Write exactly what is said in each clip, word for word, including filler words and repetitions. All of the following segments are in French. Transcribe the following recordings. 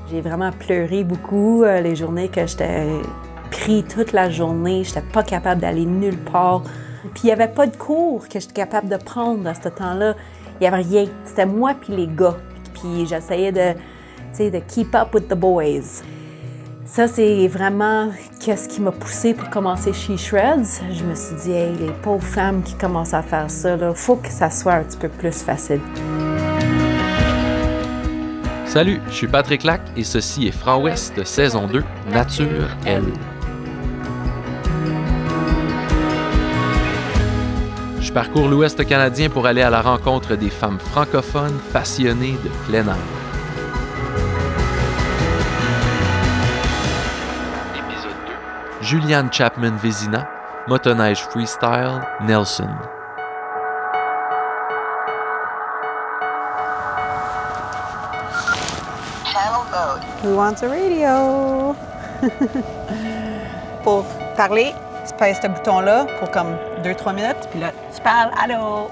J'ai vraiment pleuré beaucoup euh, les journées que j'étais pris toute la journée. J'étais pas capable d'aller nulle part. Puis il n'y avait pas de cours que j'étais capable de prendre à ce temps-là. Il n'y avait rien. C'était moi puis les gars. Puis j'essayais de, tu sais, de keep up with the boys. Ça, c'est vraiment qu'est-ce qui m'a poussée pour commencer She Shreds. Je me suis dit, hey, les pauvres femmes qui commencent à faire ça, il faut que ça soit un petit peu plus facile. Salut, je suis Patrick Lac et ceci est Franc Ouest, saison deux, Nature, elle. Je parcours l'Ouest canadien pour aller à la rencontre des femmes francophones passionnées de plein air. Épisode deux. Juliane Chapman-Vézina, motoneige freestyle, Nelson. Who wants a radio? Pour parler, tu pèses ce bouton-là pour comme deux trois minutes, puis là, tu parles. Allô?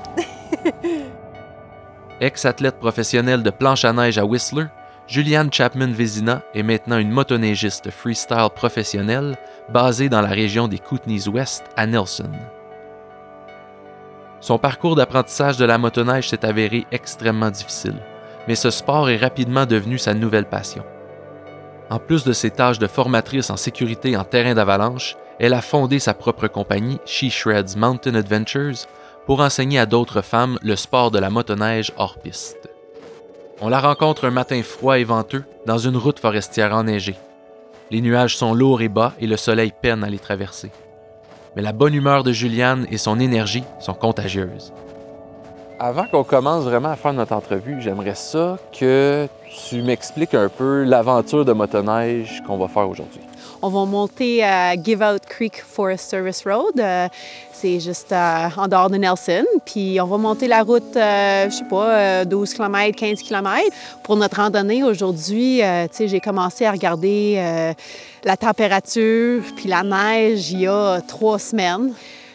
Ex-athlète professionnelle de planche à neige à Whistler, Juliane Chapman-Vézina est maintenant une motoneigiste freestyle professionnelle basée dans la région des Kootenays-Ouest à Nelson. Son parcours d'apprentissage de la motoneige s'est avéré extrêmement difficile, mais ce sport est rapidement devenu sa nouvelle passion. En plus de ses tâches de formatrice en sécurité en terrain d'avalanche, elle a fondé sa propre compagnie, She Shreds Mountain Adventures, pour enseigner à d'autres femmes le sport de la motoneige hors piste. On la rencontre un matin froid et venteux dans une route forestière enneigée. Les nuages sont lourds et bas et le soleil peine à les traverser. Mais la bonne humeur de Juliane et son énergie sont contagieuses. Avant qu'on commence vraiment à faire notre entrevue, j'aimerais ça que tu m'expliques un peu l'aventure de motoneige qu'on va faire aujourd'hui. On va monter à Give Out Creek Forest Service Road. Euh, c'est juste euh, en dehors de Nelson. Puis on va monter la route, euh, je sais pas, euh, douze kilomètres, quinze kilomètres. Pour notre randonnée aujourd'hui, euh, tu sais, j'ai commencé à regarder euh, la température puis la neige il y a trois semaines.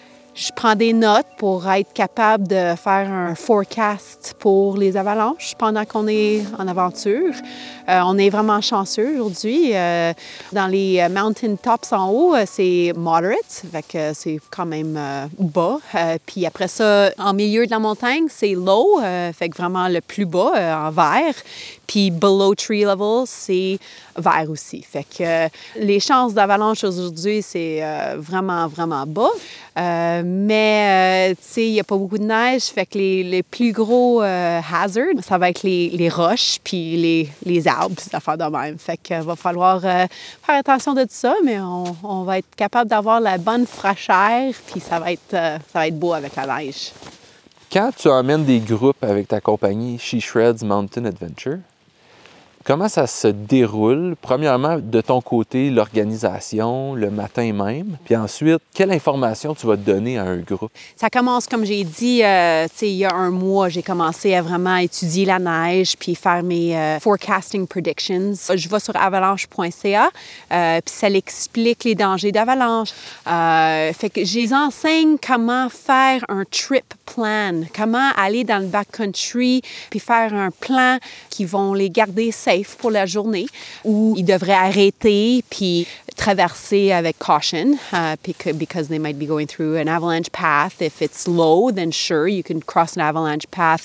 Je prends des notes pour être capable de faire un forecast pour les avalanches pendant qu'on est en aventure. Euh, on est vraiment chanceux aujourd'hui. Euh, dans les mountain tops en haut, c'est moderate, fait que c'est quand même euh, bas. Euh, puis après ça, en milieu de la montagne, c'est low, euh, fait que vraiment le plus bas, euh, en vert. Puis below tree level, c'est vert aussi. Fait que euh, les chances d'avalanche aujourd'hui, c'est euh, vraiment, vraiment bas. Euh, mais, euh, tu sais, il n'y a pas beaucoup de neige, fait que les, les plus gros euh, hazards, ça va être les, les roches puis les, les arbres, ces affaires de même. Fait qu'il va falloir euh, faire attention de tout ça, mais on, on va être capable d'avoir la bonne fraîcheur, puis ça va être, euh, ça va être beau avec la neige. Quand tu emmènes des groupes avec ta compagnie She Shreds Mountain Adventure, comment ça se déroule? Premièrement, de ton côté, l'organisation, le matin même. Puis ensuite, quelle information tu vas donner à un groupe? Ça commence, comme j'ai dit, euh, tu sais, il y a un mois, j'ai commencé à vraiment étudier la neige puis faire mes euh, forecasting predictions. Je vais sur avalanche point c a, euh, puis ça l'explique les dangers d'avalanche. Euh, fait que je les enseigne comment faire un trip plan, comment aller dans le backcountry puis faire un plan qui vont les garder safe pour la journée, où ils devraient arrêter puis traverser avec caution, uh, because they might be going through an avalanche path. If it's low, then sure, you can cross an avalanche path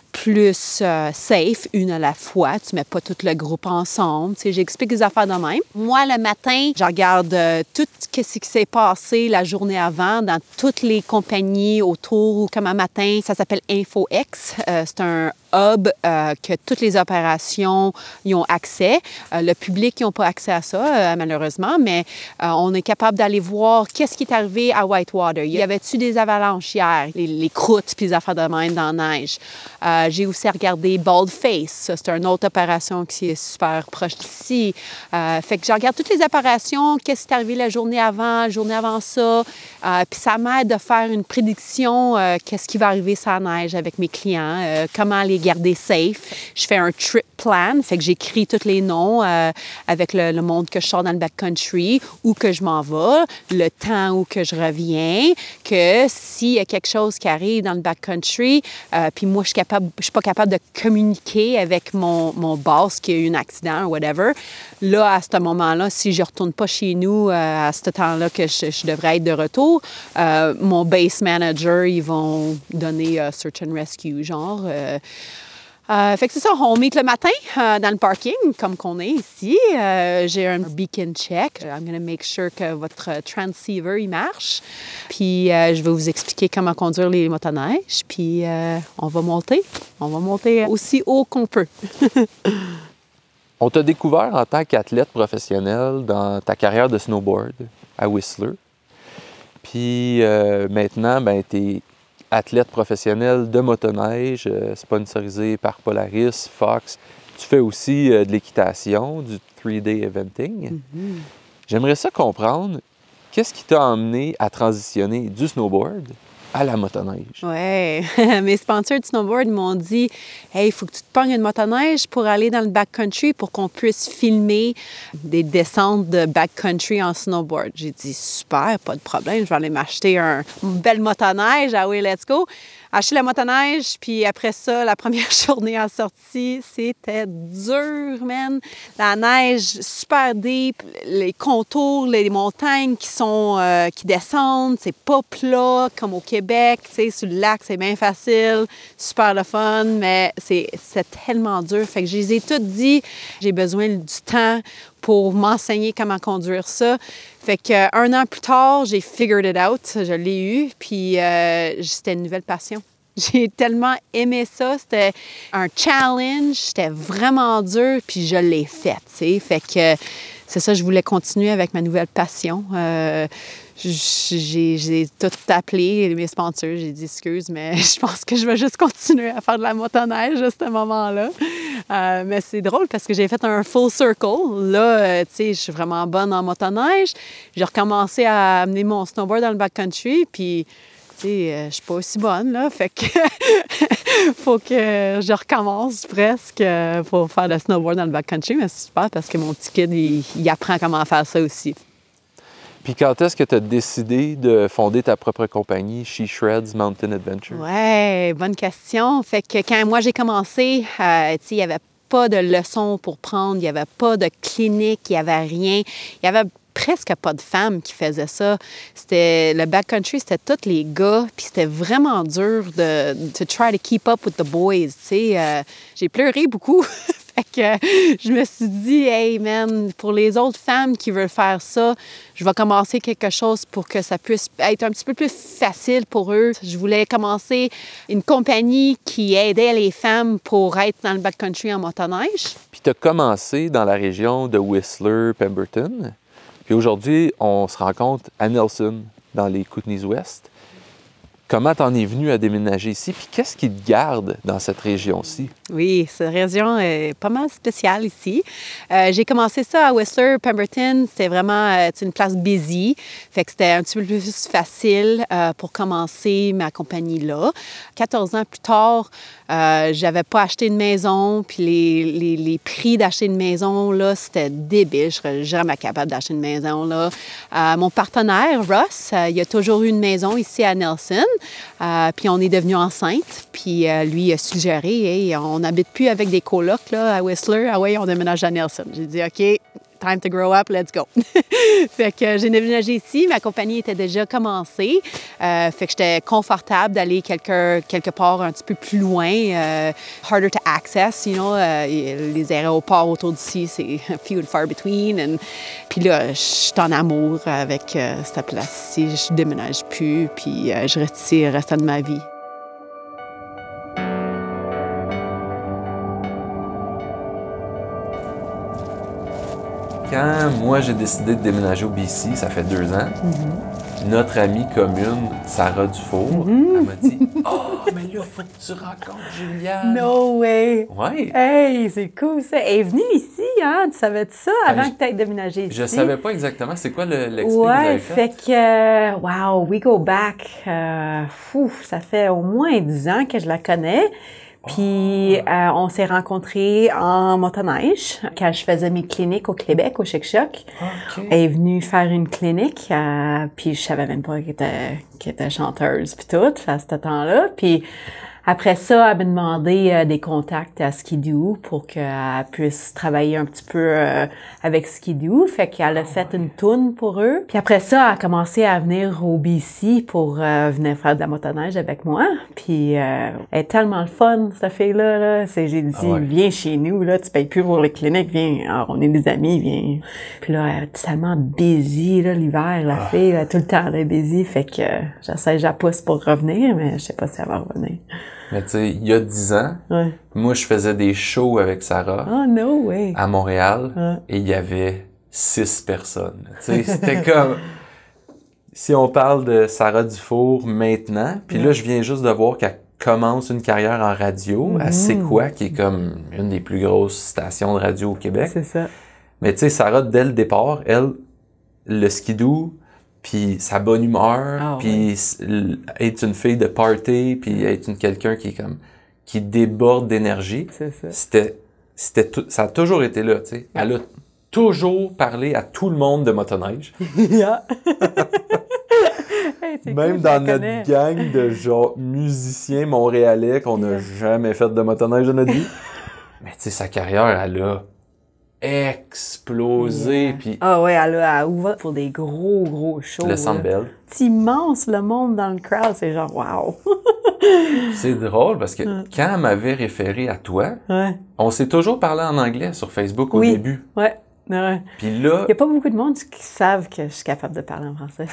plus uh, safe, une à la fois. Tu mets pas tout le groupe ensemble. Tu sais, j'explique les affaires de même. Moi, le matin, je regarde euh, tout ce qui s'est passé la journée avant dans toutes les compagnies autour. Comme un matin, ça s'appelle InfoX. Euh, c'est un hub euh, que toutes les opérations y ont accès. Euh, le public n'a pas accès à ça, euh, malheureusement, mais euh, on est capable d'aller voir qu'est-ce qui est arrivé à Whitewater. Y avait-tu des avalanches hier? Les, les croûtes puis les affaires de même dans la neige. Euh, j'ai aussi regardé Bald Face. C'est une autre opération qui est super proche d'ici. Euh, fait que je regarde toutes les opérations, qu'est-ce qui est arrivé la journée avant, la journée avant ça. Euh, puis ça m'aide de faire une prédiction, euh, qu'est-ce qui va arriver sur la neige avec mes clients, euh, comment les garder safe. Je fais un trip plan. Fait que j'écris tous les noms euh, avec le, le monde que je sors dans le backcountry, où que je m'en vais, le temps où que je reviens, que s'il y a quelque chose qui arrive dans le backcountry, euh, puis moi, je suis capable, je suis pas capable de communiquer avec mon, mon boss qui a eu un accident ou whatever, là, à ce moment-là, si je retourne pas chez nous euh, à ce temps-là que je, je devrais être de retour, euh, mon base manager, ils vont donner euh, search and rescue, genre. Euh, Euh, fait que c'est ça, on meet le matin euh, dans le parking, comme qu'on est ici. Euh, j'ai un beacon check. I'm going to make sure que votre transceiver, il marche. Puis euh, je vais vous expliquer comment conduire les motoneiges. Puis euh, on va monter. On va monter aussi haut qu'on peut. On t'a découvert en tant qu'athlète professionnel dans ta carrière de snowboard à Whistler. Puis euh, maintenant, ben, t'es athlète professionnel de motoneige, euh, sponsorisé par Polaris, Fox. Tu fais aussi euh, de l'équitation, du three-day eventing. Mm-hmm. J'aimerais ça comprendre, qu'est-ce qui t'a emmené à transitionner du snowboard à la motoneige? Oui. Mes sponsors de snowboard m'ont dit « Hey, il faut que tu te pognes une motoneige pour aller dans le backcountry pour qu'on puisse filmer des descentes de backcountry en snowboard. » J'ai dit « Super, pas de problème, je vais aller m'acheter un, une belle motoneige. Ah oui, let's go. » Acheter la motoneige, puis après ça, la première journée en sortie, c'était dur, man. La neige super deep, les contours, les montagnes qui sont euh, qui descendent, c'est pas plat comme au Québec, tu sais, sur le lac, c'est bien facile, super le fun, mais c'est, c'est tellement dur. Fait que je les ai toutes dit, j'ai besoin du temps pour m'enseigner comment conduire ça. Fait qu'un an plus tard, j'ai figured it out, je l'ai eu, puis euh, c'était une nouvelle passion. J'ai tellement aimé ça, c'était un challenge, c'était vraiment dur, puis je l'ai fait, tu sais. Fait que c'est ça, je voulais continuer avec ma nouvelle passion. Euh, j'ai, j'ai tout appelé, mes sponsors, j'ai dit « Excuse, mais je pense que je vais juste continuer à faire de la motoneige à ce moment-là. » Euh, mais c'est drôle parce que j'ai fait un full circle. Là, euh, tu sais, je suis vraiment bonne en motoneige. J'ai recommencé à amener mon snowboard dans le backcountry, puis, tu sais, euh, je suis pas aussi bonne, là. Fait que faut que je recommence presque pour faire le snowboard dans le backcountry. Mais c'est super parce que mon petit kid, il, il apprend comment faire ça aussi. Puis quand est-ce que tu as décidé de fonder ta propre compagnie, She Shreds Mountain Adventure? Oui, bonne question. Fait que quand moi j'ai commencé, euh, tu sais, il n'y avait pas de leçons pour prendre, il n'y avait pas de clinique, il n'y avait rien. Il y avait presque pas de femmes qui faisaient ça. C'était le backcountry, c'était tous les gars, puis c'était vraiment dur de to try to keep up with the boys. Tu sais, euh, j'ai pleuré beaucoup. Fait que je me suis dit, hey man, pour les autres femmes qui veulent faire ça, je vais commencer quelque chose pour que ça puisse être un petit peu plus facile pour eux. Je voulais commencer une compagnie qui aidait les femmes pour être dans le backcountry en motoneige. Puis tu as commencé dans la région de Whistler, Pemberton. Puis aujourd'hui, on se rencontre à Nelson, dans les Kootenays-Ouest. Comment t'en es venu à déménager ici? Puis qu'est-ce qui te garde dans cette région-ci? Oui, cette région est pas mal spéciale ici. Euh, j'ai commencé ça à Whistler, Pemberton. C'était vraiment euh, une place busy. Fait que c'était un petit peu plus facile euh, pour commencer ma compagnie là. quatorze ans plus tard, euh, j'avais pas acheté une maison. Puis les, les, les prix d'acheter une maison, là, c'était débile. Je serais jamais capable d'acheter une maison, là. Euh, mon partenaire, Russ, euh, il a toujours eu une maison ici à Nelson. Euh, puis on est devenus enceintes. Puis euh, lui il a suggéré, hey, on n'habite plus avec des colocs là, à Whistler. Ah oui, on déménage à Nelson. J'ai dit, OK, time to grow up, let's go. Fait que j'ai déménagé ici. Ma compagnie était déjà commencée. Euh, fait que j'étais confortable d'aller quelque, quelque part un petit peu plus loin. Euh, harder to access, you know. Euh, les aéroports autour d'ici, c'est few and far between. And, puis là, je suis en amour avec euh, cette place-ci. Je déménage plus. Puis euh, je reste ici le restant de ma vie. Quand moi j'ai décidé de déménager au B C, ça fait deux ans, mm-hmm. notre amie commune, Sarah Dufour, mm-hmm. elle m'a dit « Oh, mais là, il faut que tu rencontres Juliane! » No way! Oui! Hey, c'est cool ça! Elle est venue ici, hein? Tu savais ça avant ben, que tu aies déménagé ici? Je savais pas exactement. C'est quoi le, l'expérience ouais, que vous avez fait? fait que, wow, we go back. Euh, fou, ça fait au moins dix ans que je la connais. Puis euh, on s'est rencontrés en motoneige quand je faisais mes cliniques au Québec, au Chic-Choc. OK. Elle est venue faire une clinique, euh, puis je savais même pas qu'elle était, qu'elle était chanteuse puis tout à ce temps-là. Puis après ça, elle m'a demandé euh, des contacts à Skidoo pour qu'elle puisse travailler un petit peu euh, avec Skidoo. Fait qu'elle a fait une toune pour eux. Puis après ça, elle a commencé à venir au B C pour euh, venir faire de la motoneige avec moi. Puis euh, elle est tellement le fun, cette fille-là. Là. C'est, j'ai dit, Ah ouais. viens chez nous, là, tu payes plus pour les cliniques, viens. Alors, on est des amis, viens. Puis là, elle est tellement busy, là, l'hiver, la Ah. fille, là, tout le temps, elle est busy. Fait que euh, j'essaie, je la pousse pour revenir, mais je sais pas si elle va revenir. Mais tu sais, il y a dix ans, Ouais. moi, je faisais des shows avec Sarah Oh, no way. à Montréal Ouais. et il y avait six personnes. Tu sais, c'était comme... Si on parle de Sarah Dufour maintenant, puis là, je viens juste de voir qu'elle commence une carrière en radio à C'est quoi, qui est comme une des plus grosses stations de radio au Québec. C'est ça. Mais tu sais, Sarah, dès le départ, elle, le skidoo, puis sa bonne humeur, Ah, puis s- l- être une fille de party, puis être une quelqu'un qui est comme qui déborde d'énergie, C'est ça. c'était c'était tout, ça a toujours été là, tu sais. Elle a toujours parlé à tout le monde de motoneige, Yeah. Hey, c'est même cool, dans je la notre connais. gang de genre musiciens montréalais qu'on n'a Yeah. jamais fait de motoneige de notre vie. Mais tu sais, sa carrière, elle a explosé, Yeah. puis Ah ouais, elle a elle ouvre pour des gros, gros shows. le Centre là. Bell. C'est immense, le monde dans le crowd. C'est genre, wow. C'est drôle parce que quand elle m'avait référé à toi, Ouais. on s'est toujours parlé en anglais sur Facebook au Oui. début. Ouais. Ouais. Puis là, Il y a pas beaucoup de monde qui savent que je suis capable de parler en français.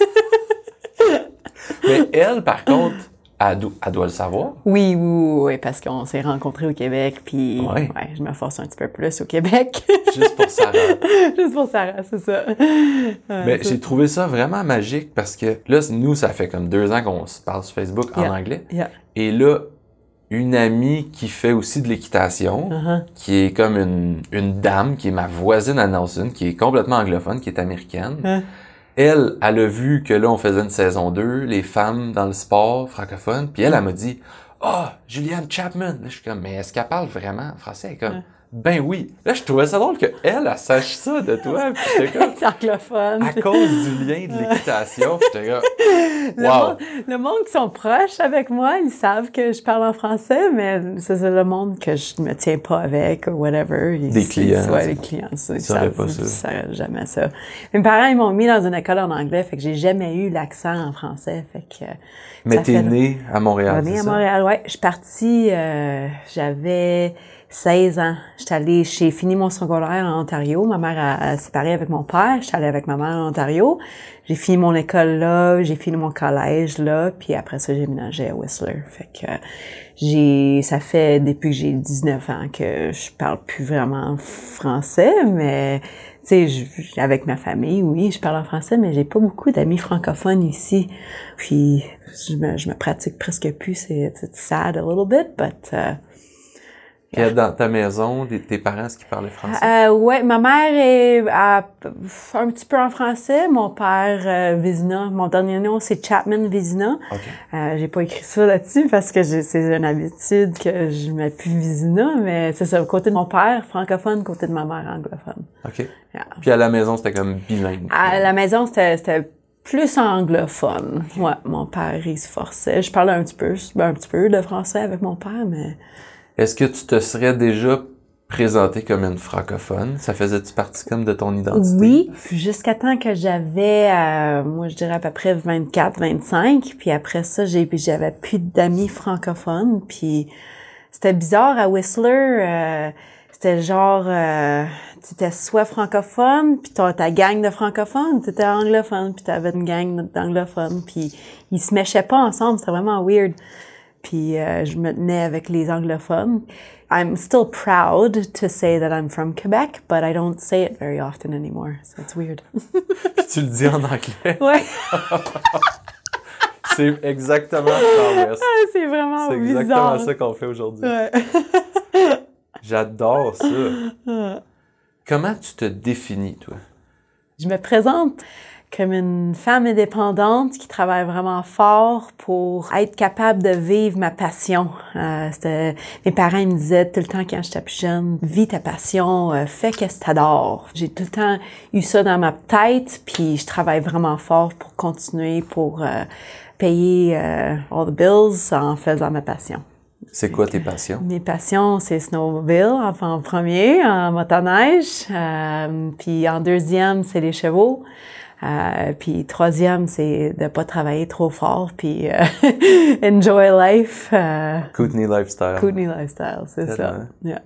mais elle, par contre, elle, do- elle doit le savoir. Oui, oui, oui, oui, parce qu'on s'est rencontrés au Québec, puis Ouais. ouais, je me force un petit peu plus au Québec. Juste pour Sarah. Juste pour Sarah, c'est ça. Ouais, Mais ça- j'ai trouvé ça vraiment magique parce que là, nous, ça fait comme deux ans qu'on se parle sur Facebook en Yeah. anglais. Yeah. Et là, une amie qui fait aussi de l'équitation, Uh-huh. qui est comme une, une dame, qui est ma voisine à Nelson, qui est complètement anglophone, qui est américaine. Hein? Elle, elle a vu que là, on faisait une saison deux, les femmes dans le sport francophone, puis elle, elle m'a dit « Ah, Julianne Chapman! » Là, je suis comme « Mais est-ce qu'elle parle vraiment français? » Elle est comme Ouais. « Ben oui! » Là, je trouvais ça drôle qu'elle, elle, elle sache ça de toi, puis j'étais comme C'est anglophone. à cause du lien de l'équitation, puis j'étais comme Le, Wow! monde, le monde qui sont proches avec moi, ils savent que je parle en français, mais c'est ça, le monde que je me tiens pas avec ou whatever. Ils- Des clients, Ouais, ça. les clients, ça. Ils saurait savent pas ça. ils savent jamais ça. Mes parents, ils m'ont mis dans une école en anglais, fait que j'ai jamais eu l'accent en français, fait que... Mais ça t'es fait- née à Montréal, Je suis c'est née à ça? Montréal, ouais. Je suis partie, euh, j'avais seize ans. J'étais allée, j'ai fini mon secondaire en Ontario. Ma mère a, a séparé avec mon père. J'étais allée avec ma mère en Ontario. J'ai fini mon école là, j'ai fini mon collège là, puis après ça, j'ai ménagé à Whistler. Fait que j'ai, ça fait depuis que j'ai dix-neuf ans que je parle plus vraiment français, mais tu sais, je- avec ma famille, oui, je parle en français, mais j'ai pas beaucoup d'amis francophones ici. Puis je me, je me pratique presque plus. C'est it's sad a little bit, but uh, Puis dans ta maison, tes tes parents, est-ce qu'ils parlaient français? Euh, ouais, ma mère est à- un petit peu en français. Mon père, euh, Vézina. Mon dernier nom, c'est Chapman Vézina. OK. Euh, j'ai pas écrit ça là-dessus parce que j'ai- c'est une habitude que je mets plus Vézina, mais c'est ça. Côté de mon père, francophone, côté de ma mère, anglophone. OK. Yeah. Puis à la maison, c'était comme bilingue. À la maison, c'était, c'était plus anglophone. Ouais, mon père, il se forçait. Je parlais un petit peu, un petit peu de français avec mon père, mais... Est-ce que tu te serais déjà présentée comme une francophone? Ça faisait-tu partie comme de ton identité? Oui, jusqu'à temps que j'avais, euh, moi je dirais à peu près vingt-quatre, vingt-cinq, puis après ça, j'ai, puis j'avais plus d'amis francophones, puis c'était bizarre à Whistler, euh, c'était genre, euh, tu étais soit francophone, puis t'as ta gang de francophones, tu étais anglophone, puis t'avais une gang d'anglophones, puis ils se méchaient pas ensemble, c'était vraiment weird. Puis euh, je me tenais avec les anglophones. I'm still proud to say that I'm from Quebec, but I don't say it very often anymore, so it's weird. Puis tu le dis en anglais. Ouais, C'est exactement Far West. c'est vraiment C'est bizarre. exactement ça qu'on fait aujourd'hui. Ouais. J'adore ça. Comment tu te définis, toi? Je me présente comme une femme indépendante qui travaille vraiment fort pour être capable de vivre ma passion. Euh, c'était, mes parents ils me disaient tout le temps quand j'étais plus jeune, vis ta passion, euh, fais ce que t'adores. J'ai tout le temps eu ça dans ma tête, puis je travaille vraiment fort pour continuer, pour euh, payer euh, all the bills en faisant ma passion. C'est quoi tes passions? Mes passions, c'est snowmobile, enfin en premier, en motoneige, euh, puis en deuxième, c'est les chevaux. Euh, puis troisième, c'est de pas travailler trop fort, puis euh, enjoy life. Euh, Kootenay lifestyle. Kootenay lifestyle, c'est Tellement. ça. Yeah.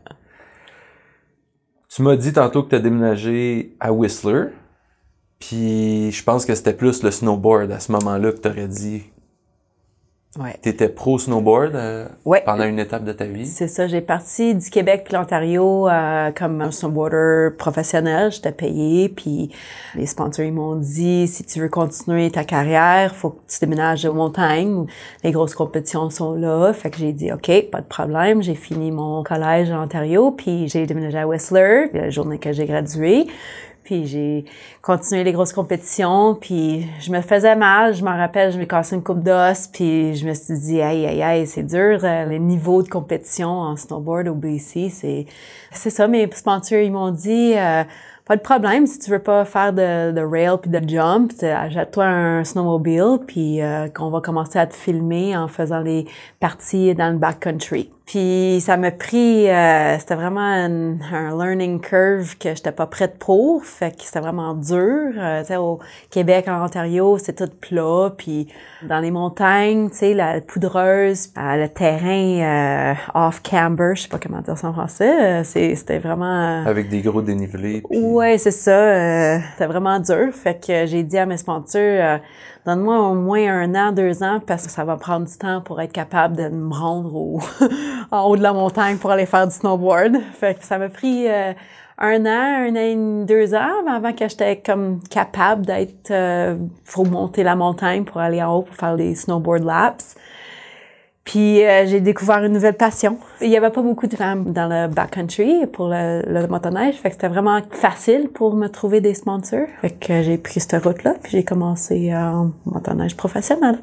Tu m'as dit tantôt que tu as déménagé à Whistler, puis je pense que c'était plus le snowboard à ce moment-là que tu aurais dit. Ouais. Tu étais pro snowboard euh, ouais. pendant une étape de ta vie? C'est ça, j'ai parti du Québec puis l'Ontario euh, comme un snowboarder professionnel, j'étais payée, puis les sponsors ils m'ont dit si tu veux continuer ta carrière, faut que tu déménages aux montagnes, les grosses compétitions sont là, fait que j'ai dit OK, pas de problème, j'ai fini mon collège en Ontario, puis j'ai déménagé à Whistler, la journée que j'ai gradué. Puis j'ai continué les grosses compétitions, puis je me faisais mal, je m'en rappelle, je m'ai cassé une coupe d'os, puis je me suis dit, aïe, aïe, aïe, c'est dur, euh, les niveaux de compétition en snowboard au B C, c'est, c'est ça, mes sponsors, ils m'ont dit, euh, pas de problème, si tu veux pas faire de, de rail puis de jump, achète-toi un snowmobile, puis euh, qu'on va commencer à te filmer en faisant les parties dans le backcountry. Puis ça m'a pris, euh, c'était vraiment un, un learning curve que j'étais pas prête pour, fait que c'était vraiment dur. Euh, tu sais, au Québec, en Ontario, c'est tout plat, puis dans les montagnes, tu sais, la poudreuse, euh, le terrain euh, off-camber, je sais pas comment dire ça en français, euh, c'est, c'était vraiment... Avec des gros dénivelés. Puis... Ouais, c'est ça. Euh, c'était vraiment dur, fait que j'ai dit à mes sponsors... Euh, donne-moi au moins un an, deux ans, parce que ça va prendre du temps pour être capable de me rendre au en haut de la montagne pour aller faire du snowboard. Fait que ça m'a pris euh, un an, un an et deux ans avant que j'étais comme capable d'être euh, pour monter la montagne, pour aller en haut, pour faire les snowboard laps. Puis euh, j'ai découvert une nouvelle passion. Il y avait pas beaucoup de femmes dans le backcountry pour le, le motoneige, fait que c'était vraiment facile pour me trouver des sponsors. Fait que j'ai pris cette route-là, puis j'ai commencé en motoneige professionnel.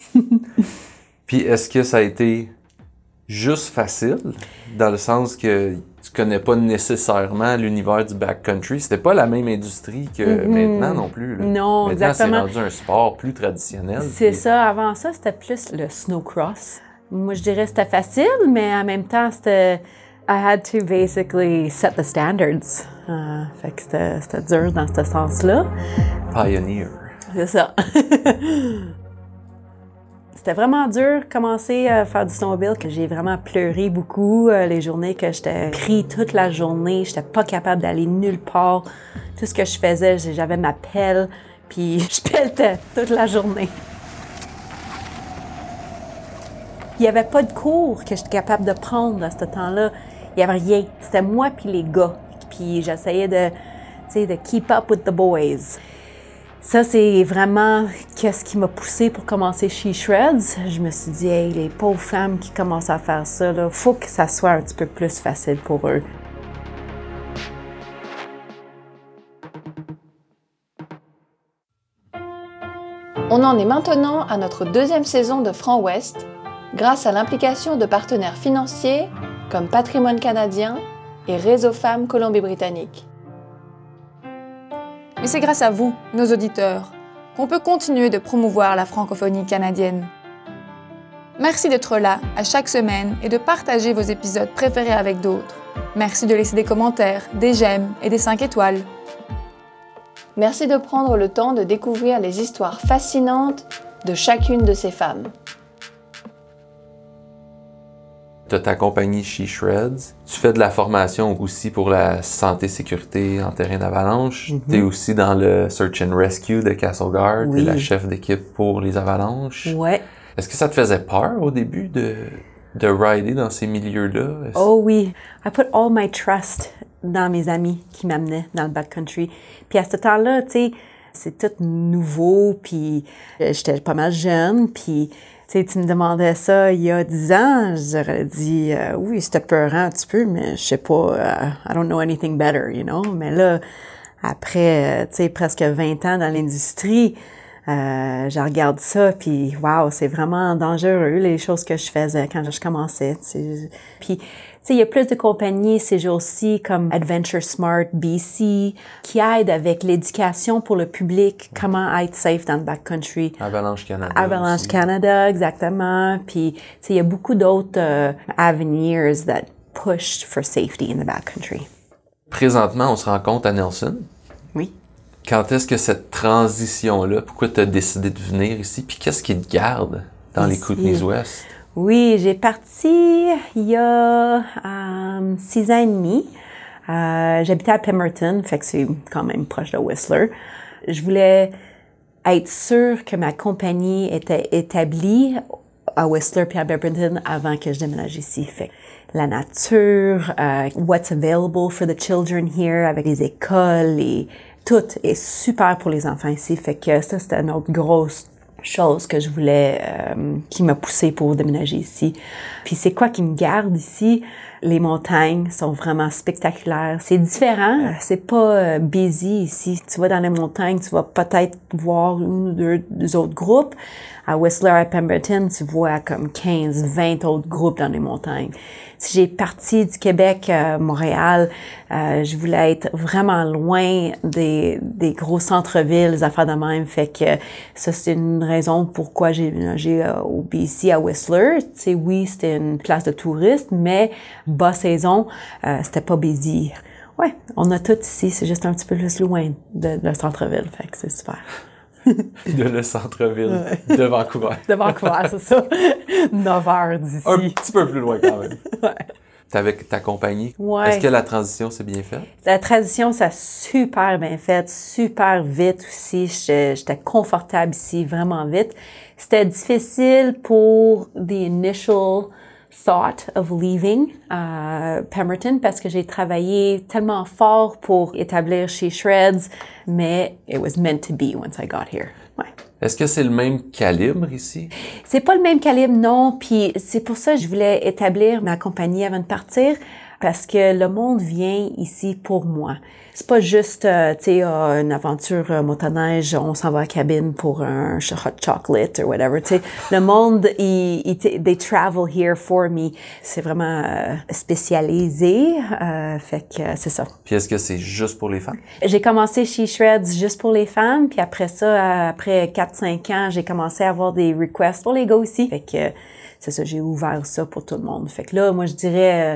Puis est-ce que ça a été juste facile, dans le sens que tu connais pas nécessairement l'univers du backcountry? C'était pas la même industrie que mm-hmm. maintenant non plus. Là. Non, maintenant, exactement. Maintenant, c'est rendu un sport plus traditionnel. C'est puis... ça. Avant ça, c'était plus le snowcross. Moi, je dirais que c'était facile, mais en même temps, c'était... I had to basically set the standards. Uh, fait que c'était, c'était dur dans ce sens-là. Pioneer. C'est ça. C'était vraiment dur de commencer à faire du snowmobile, que j'ai vraiment pleuré beaucoup euh, les journées que j'étais pris toute la journée, j'étais pas capable d'aller nulle part. Tout ce que je faisais, j'avais ma pelle, puis je pelletais toute la journée. Il y avait pas de cours que j'étais capable de prendre à ce temps-là. Il y avait rien. C'était moi puis les gars. Puis j'essayais de, tu sais, de keep up with the boys. Ça, c'est vraiment qu'est-ce qui m'a poussée pour commencer She Shreds. Je me suis dit, hey, les pauvres femmes qui commencent à faire ça, là, faut que ça soit un petit peu plus facile pour eux. On en est maintenant à notre deuxième saison de Franc Ouest, grâce à l'implication de partenaires financiers comme Patrimoine canadien et Réseau Femmes Colombie-Britannique. Mais c'est grâce à vous, nos auditeurs, qu'on peut continuer de promouvoir la francophonie canadienne. Merci d'être là à chaque semaine et de partager vos épisodes préférés avec d'autres. Merci de laisser des commentaires, des j'aime et des cinq étoiles. Merci de prendre le temps de découvrir les histoires fascinantes de chacune de ces femmes. Tu as ta compagnie She Shreds. Tu fais de la formation aussi pour la santé-sécurité en terrain d'avalanche. Mm-hmm. Tu es aussi dans le Search and Rescue de Castlegar. Oui. Tu es la chef d'équipe pour les avalanches. Ouais. Est-ce que ça te faisait peur au début de, de rider dans ces milieux-là? Est-ce... Oh oui. I put all my trust dans mes amis qui m'amenaient dans le backcountry. Puis à ce temps-là, tu sais, c'est tout nouveau, puis j'étais pas mal jeune, puis... Tu sais, tu me demandais ça il y a dix ans, j'aurais dit euh, oui, c'était peurant un petit peu, mais je sais pas, uh, I don't know anything better, you know. Mais là, après, euh, tu sais, presque vingt ans dans l'industrie, euh, je regarde ça, puis wow, c'est vraiment dangereux, les choses que je faisais quand je commençais. T'sais. Puis, tu sais, il y a plus de compagnies ces jours-ci comme Adventure Smart B C qui aident avec l'éducation pour le public, comment être safe dans le backcountry. Avalanche Canada. Avalanche aussi. Canada, exactement. Puis, tu sais, il y a beaucoup d'autres euh, avenues that push for safety in the backcountry. Présentement, on se rencontre à Nelson. Oui. Quand est-ce que cette transition-là, pourquoi tu as décidé de venir ici, puis qu'est-ce qui te garde dans Ici. les Kootenays-Ouest? Oui, j'ai parti il y a euh, six ans et demi. Euh, j'habitais à Pemberton, fait que c'est quand même proche de Whistler. Je voulais être sûre que ma compagnie était établie à Whistler puis à Pemberton avant que je déménage ici. Fait que la nature, uh, what's available for the children here avec les écoles et tout est super pour les enfants ici. Fait que ça, c'était une autre grosse chose que je voulais, euh, qui m'a poussée pour déménager ici. Puis c'est quoi qui me garde ici? Les montagnes sont vraiment spectaculaires. C'est différent. C'est pas euh, busy ici. Tu vas dans les montagnes, tu vas peut-être voir une ou deux, deux autres groupes. À Whistler, à Pemberton, tu vois comme quinze, vingt autres groupes dans les montagnes. Si j'ai parti du Québec à Montréal, euh, je voulais être vraiment loin des, des gros centres-villes, des affaires de même. Fait que ça, c'est une raison pourquoi j'ai déménagé euh, au B C à Whistler. Tu sais, oui, c'était une place de touristes, mais bas saison, euh, c'était pas busy. Ouais, on a tout ici, c'est juste un petit peu plus loin de, de le centre-ville. Fait que c'est super. De le centre-ville ouais. de Vancouver. De Vancouver, c'est ça. neuf heures d'ici. Un petit peu plus loin quand même. Ouais. T'es avec ta compagnie. Ouais. Est-ce que la transition s'est bien faite? La transition, ça a super bien fait, super vite aussi. J'étais, j'étais confortable ici, vraiment vite. C'était difficile pour the initial thought of leaving uh, Pemberton parce que j'ai travaillé tellement fort pour établir chez Shreds, mais it was meant to be once I got here. Ouais. Est-ce que c'est le même calibre ici? C'est pas le même calibre, non. Puis c'est pour ça que je voulais établir ma compagnie avant de partir, parce que le monde vient ici pour moi. C'est pas juste, euh, tu sais, euh, une aventure euh, motoneige, on s'en va à la cabine pour un hot chocolate ou whatever, tu sais. Le monde, il, il, they travel here for me. C'est vraiment euh, spécialisé, euh, fait que euh, c'est ça. Puis est-ce que c'est juste pour les femmes? J'ai commencé chez Shreds juste pour les femmes, puis après ça, après quatre cinq ans, j'ai commencé à avoir des requests pour les gars aussi. Fait que euh, c'est ça, j'ai ouvert ça pour tout le monde. Fait que là, moi, je dirais... Euh,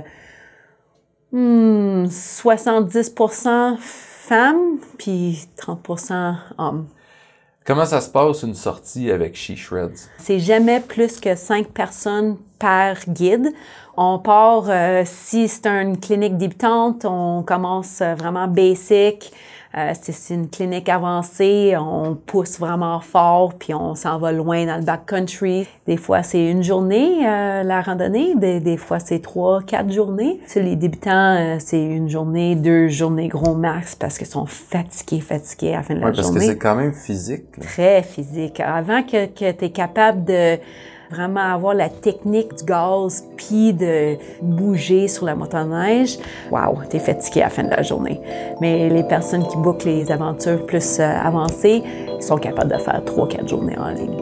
Hmm, soixante-dix pour cent femmes, puis trente pour cent hommes. Comment ça se passe une sortie avec She Shreds? C'est jamais plus que cinq personnes par guide. On part, euh, si c'est une clinique débutante, on commence vraiment basic. Euh, si c'est une clinique avancée, on pousse vraiment fort, puis on s'en va loin dans le backcountry. Des fois, c'est une journée, euh, la randonnée. Des, des fois, c'est trois, quatre journées. Sur les débutants, euh, c'est une journée, deux journées gros max, parce qu'ils sont fatigués, fatigués à la fin de la ouais, parce journée. parce que c'est quand même physique. Là. Très physique. Avant que, que tu es capable de vraiment avoir la technique du gaz puis de bouger sur la motoneige, wow, t'es fatigué à la fin de la journée. Mais les personnes qui bookent les aventures plus euh, avancées, ils sont capables de faire trois, quatre journées en ligne.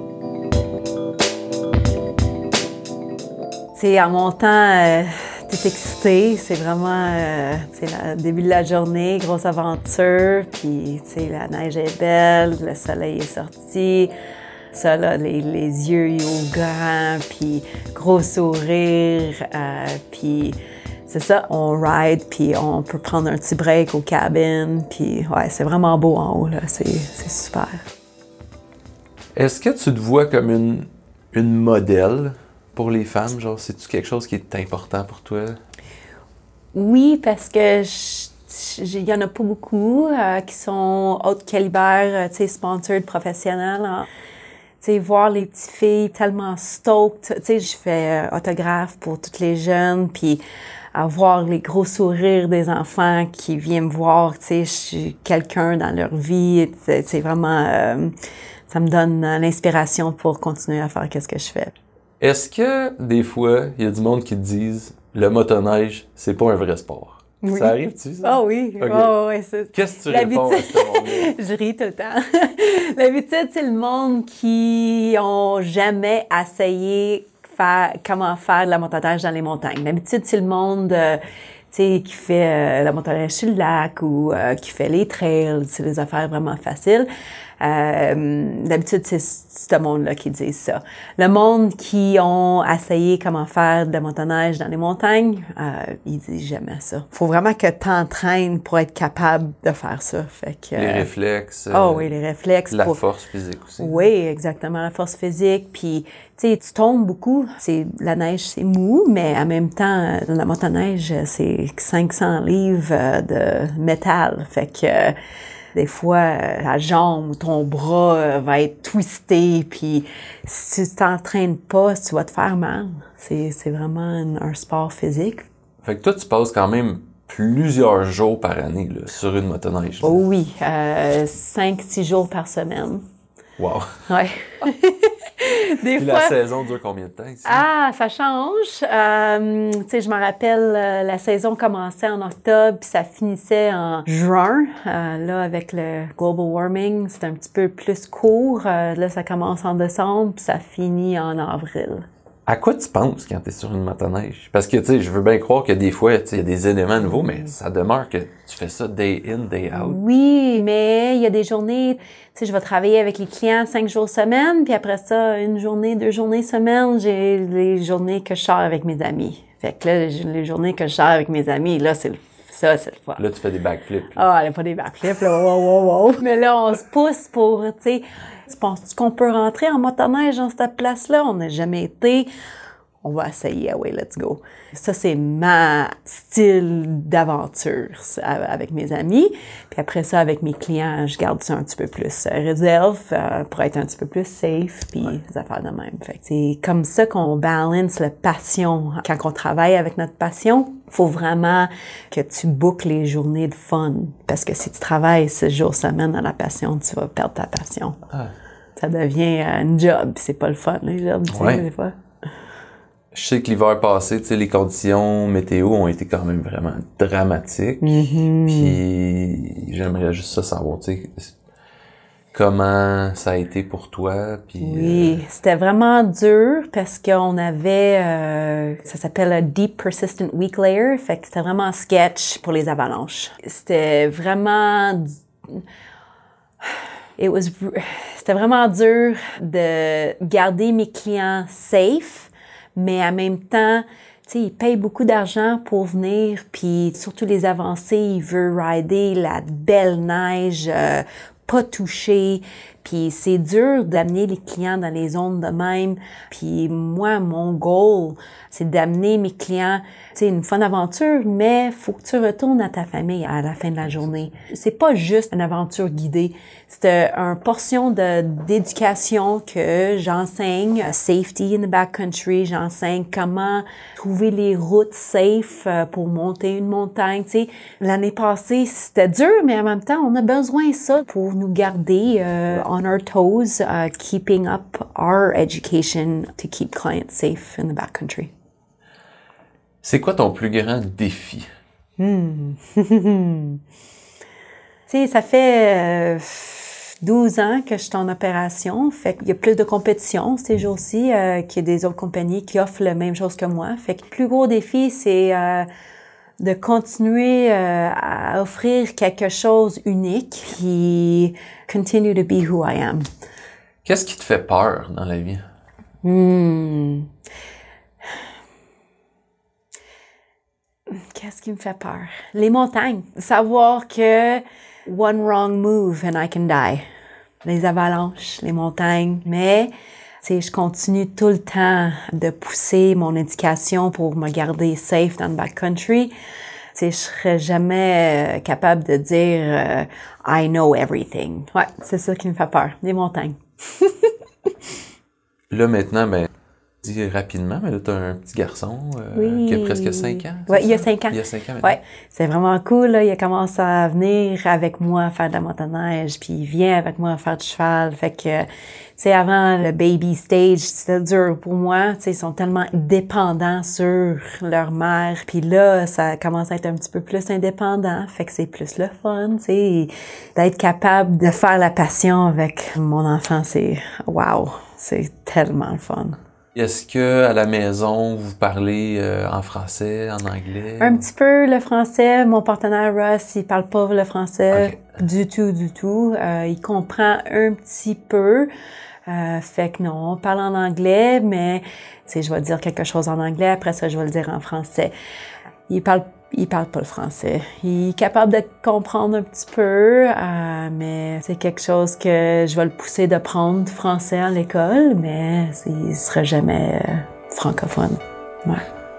C'est en montant, euh, t'es excité, c'est vraiment, euh, tu sais, le début de la journée, grosse aventure, puis tu sais, la neige est belle, le soleil est sorti. Ça, là, les, les yeux ils ouvrent grands, puis gros sourire, euh, puis c'est ça, on ride, puis on peut prendre un petit break aux cabines, puis ouais, c'est vraiment beau en haut, là, c'est, c'est super. Est-ce que tu te vois comme une, une modèle pour les femmes? Genre, c'est-tu quelque chose qui est important pour toi? Oui, parce que il y en a pas beaucoup euh, qui sont haut calibre, euh, tu sais, sponsored, professionnels. Hein. Tu sais, voir les petites filles tellement stoked. Tu sais, je fais euh, autographe pour toutes les jeunes, puis à voir les gros sourires des enfants qui viennent me voir. Tu sais, je suis quelqu'un dans leur vie. C'est vraiment... Euh, ça me donne l'inspiration pour continuer à faire ce que je fais. Est-ce que, des fois, il y a du monde qui te disent « le motoneige, c'est pas un vrai sport ». Oui. Ça arrive-tu, ça? Ah oui. Ok. Oh, ouais, ça- Qu'est-ce que tu réponds à ce monde-là? Je ris tout le temps. L'habitude, c'est le monde qui ont jamais essayé faire, comment faire de la motoneige dans les montagnes. L'habitude, c'est le monde euh, tu sais, qui fait euh, la motoneige sur le lac ou euh, qui fait les trails. C'est des affaires vraiment faciles. Euh, d'habitude, c'est ce monde-là qui dit ça. Le monde qui ont essayé comment faire de la motoneige dans les montagnes, euh, ils disent jamais ça. Faut vraiment que tu t'entraînes pour être capable de faire ça. Fait que, Les euh, réflexes. oh oui, les réflexes. La pour... force physique aussi. Oui, exactement, la force physique. Puis, tu sais, tu tombes beaucoup. C'est, la neige, c'est mou, mais en même temps, dans la motoneige, c'est cinq cents livres de métal. Fait que... Euh, des fois, ta jambe ou ton bras va être twisté, puis si tu t'entraînes pas, tu vas te faire mal. C'est, c'est vraiment un, un sport physique. Fait que toi, tu passes quand même plusieurs jours par année là, sur une motoneige. Là. Oh oui, euh, cinq, six jours par semaine. Wow! Ouais. Des Puis fois, la saison dure combien de temps ici? Ah, ça change. Euh, tu sais, je me rappelle, euh, la saison commençait en octobre, puis ça finissait en juin. Euh, là, avec le global warming, c'est un petit peu plus court. Euh, là, ça commence en décembre, puis ça finit en avril. À quoi tu penses quand tu es sur une motoneige? Parce que, tu sais, je veux bien croire que des fois, tu sais, il y a des éléments nouveaux, mais ça demeure que tu fais ça day in, day out. Oui, mais il y a des journées, tu sais, je vais travailler avec les clients cinq jours semaine, puis après ça, une journée, deux journées semaine, j'ai les journées que je sors avec mes amis. Fait que là, les journées que je sors avec mes amis, là, c'est le ça, c'est le fun. Là, tu fais des backflips. Ah, elle a pas des backflips, là, wow, wow, wow. Mais là, on se pousse pour, tu sais, tu penses qu'on peut rentrer en motoneige dans cette place-là? On n'a jamais été. On va essayer, ah ouais, let's go. Ça, c'est ma style d'aventure avec mes amis. Puis après ça, avec mes clients, je garde ça un petit peu plus réserve euh, pour être un petit peu plus safe, puis ouais. Des affaires de même. Fait que c'est comme ça qu'on balance la passion. Quand on travaille avec notre passion, faut vraiment que tu boucles les journées de fun. Parce que si tu travailles six jours semaine dans la passion, tu vas perdre ta passion. Ah. Ça devient un job, c'est pas le fun, les jobs, tu sais, des fois. Je sais que l'hiver passé, tu sais, les conditions météo ont été quand même vraiment dramatiques. Mm-hmm. Puis j'aimerais juste ça savoir, tu sais, comment ça a été pour toi. Puis, oui, euh... c'était vraiment dur parce qu'on avait, euh, ça s'appelle un Deep Persistent Weak Layer, fait que c'était vraiment sketch pour les avalanches. C'était vraiment... It was... C'était vraiment dur de garder mes clients safe, mais en même temps, tu sais, ils payent beaucoup d'argent pour venir, puis surtout les avancés, ils veulent rider la belle neige, euh, pas toucher, puis c'est dur d'amener les clients dans les zones de même. Puis moi, mon goal, c'est d'amener mes clients, tu sais, une fun aventure, mais faut que tu retournes à ta famille à la fin de la journée. C'est pas juste une aventure guidée, c'est une portion de d'éducation que j'enseigne, safety in the backcountry, j'enseigne comment trouver les routes safe pour monter une montagne. Tu sais, l'année passée, c'était dur, mais en même temps, on a besoin de ça pour nous garder euh, on our toes, uh, keeping up our education to keep clients safe in the backcountry. C'est quoi ton plus grand défi? Hmm. Tu sais, ça fait euh, douze ans que je suis en opération. Fait qu'il y a plus de compétition ces jours-ci, euh, qu'il y a des autres compagnies qui offrent la même chose que moi. Fait que le plus gros défi, c'est euh, de continuer euh, à offrir quelque chose unique, puis continue to be who I am. Qu'est-ce qui te fait peur dans la vie? Hmm. Qu'est-ce qui me fait peur? Les montagnes. Savoir que one wrong move and I can die. Les avalanches, les montagnes. Mais, tu sais, je continue tout le temps de pousser mon éducation pour me garder safe dans le backcountry. Tu sais, je serais jamais capable de dire euh, I know everything. Ouais, c'est ça qui me fait peur. Les montagnes. Là, maintenant, ben, Dis rapidement, mais là, tu as un petit garçon euh, oui. qui a presque cinq ans. Oui, il y a cinq ans. Il y a cinq ans maintenant. Oui, c'est vraiment cool. Là. Il a commencé à venir avec moi faire de la motoneige, puis il vient avec moi faire du cheval. Fait que, tu sais, avant le baby stage, c'était dur pour moi. Tu sais, ils sont tellement dépendants sur leur mère. Puis là, ça commence à être un petit peu plus indépendant. Fait que c'est plus le fun, tu sais. D'être capable de faire la passion avec mon enfant, c'est wow! C'est tellement le fun. Est-ce que à la maison, vous parlez euh, en français, en anglais? Un petit peu le français. Mon partenaire Russ, il parle pas le français okay. du tout, du tout. Euh, il comprend un petit peu. Euh, fait que non, on parle en anglais, mais tu sais, je vais dire quelque chose en anglais, après ça, je vais le dire en français. Il parle Il parle pas le français. Il est capable de comprendre un petit peu, euh, mais c'est quelque chose que je vais le pousser de prendre français à l'école, mais il ne sera jamais euh, francophone. Ouais.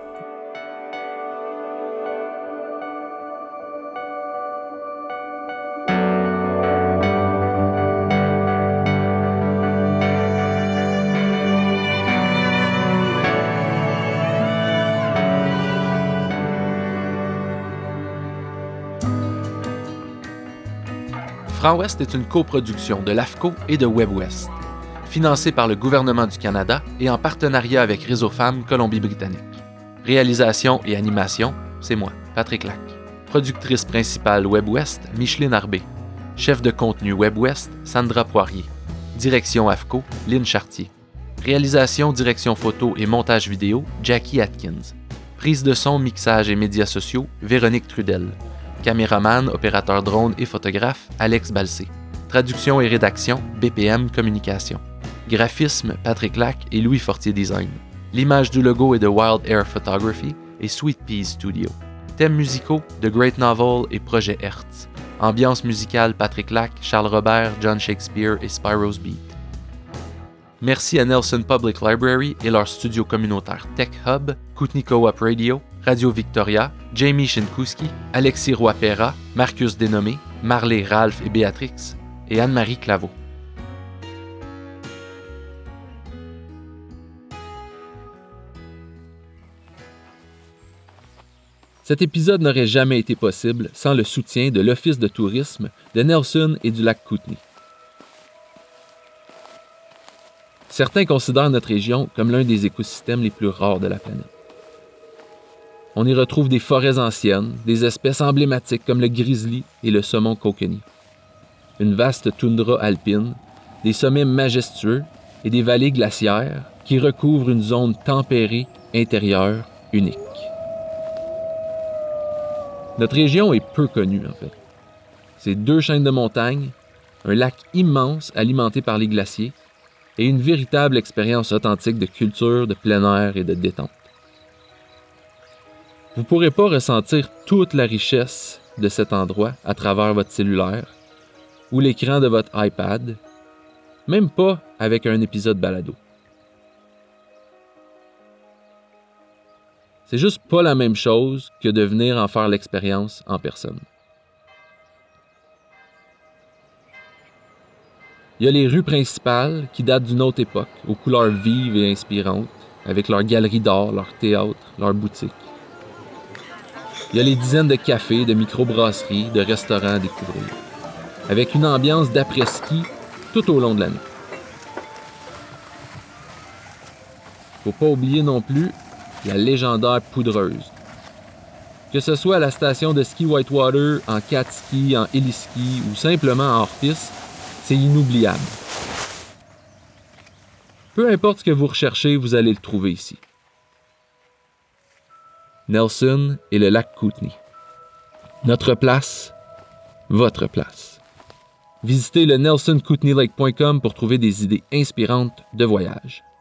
FranWest est une coproduction de l'A F C O et de WebWest, financée par le gouvernement du Canada et en partenariat avec Réseau Femmes Colombie-Britannique. Réalisation et animation, c'est moi, Patrick Lac. Productrice principale WebWest, Micheline Arbé. Chef de contenu WebWest, Sandra Poirier. Direction A F C O, Lynn Chartier. Réalisation, direction photo et montage vidéo, Jackie Atkins. Prise de son, mixage et médias sociaux, Véronique Trudel. Caméraman, opérateur drone et photographe, Alex Balsé. Traduction et rédaction, B P M Communication. Graphisme, Patrick Lac et Louis Fortier Design. L'image du logo est de Wild Air Photography et Sweet Peas Studio. Thèmes musicaux, The Great Novel et Projet Hertz. Ambiance musicale, Patrick Lac, Charles Robert, John Shakespeare et Spyro's Beat. Merci à Nelson Public Library et leur studio communautaire Tech Hub, Kootenay Co-op Radio, Radio Victoria, Jamie Shinkowski, Alexis Roy-Perra, Marcus Dénommé, Marley, Ralph et Béatrix, et Anne-Marie Claveau. Cet épisode n'aurait jamais été possible sans le soutien de l'Office de tourisme de Nelson et du lac Kootenay. Certains considèrent notre région comme l'un des écosystèmes les plus rares de la planète. On y retrouve des forêts anciennes, des espèces emblématiques comme le grizzly et le saumon kokanee, une vaste toundra alpine, des sommets majestueux et des vallées glaciaires qui recouvrent une zone tempérée intérieure unique. Notre région est peu connue, en fait. C'est deux chaînes de montagnes, un lac immense alimenté par les glaciers et une véritable expérience authentique de culture, de plein air et de détente. Vous ne pourrez pas ressentir toute la richesse de cet endroit à travers votre cellulaire ou l'écran de votre iPad, même pas avec un épisode balado. C'est juste pas la même chose que de venir en faire l'expérience en personne. Il y a les rues principales qui datent d'une autre époque, aux couleurs vives et inspirantes, avec leurs galeries d'art, leurs théâtres, leurs boutiques. Il y a les dizaines de cafés, de microbrasseries, de restaurants à découvrir, avec une ambiance d'après-ski tout au long de l'année. Faut pas oublier non plus la légendaire poudreuse. Que ce soit à la station de ski Whitewater, en cat-ski, en héliski ou simplement en hors-piste, c'est inoubliable. Peu importe ce que vous recherchez, vous allez le trouver ici. Nelson et le lac Kootenay. Notre place, votre place. Visitez le nelson kootenay lake point com pour trouver des idées inspirantes de voyage.